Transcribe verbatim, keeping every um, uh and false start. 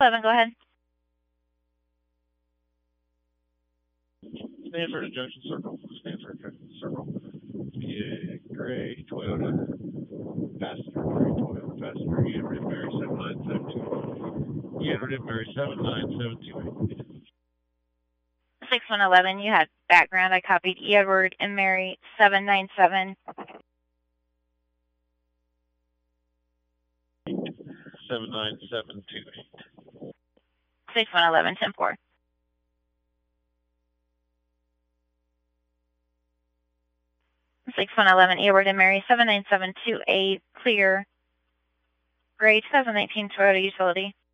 eleven, go ahead. Stanford Junction Circle. Stanford Junction Circle. Yeah, gray Toyota. Passenger, gray Toyota. Passenger, Edward and Mary seven nine seven two eight. Edward and Mary seven nine seven two eight. six one one one, you had background. I copied Edward and Mary seven nine seven. seven nine seven two eight. six one one one, ten four. six one one one, Edward and Mary seven nine seven two eight, clear. Gray twenty nineteen Toyota Utility.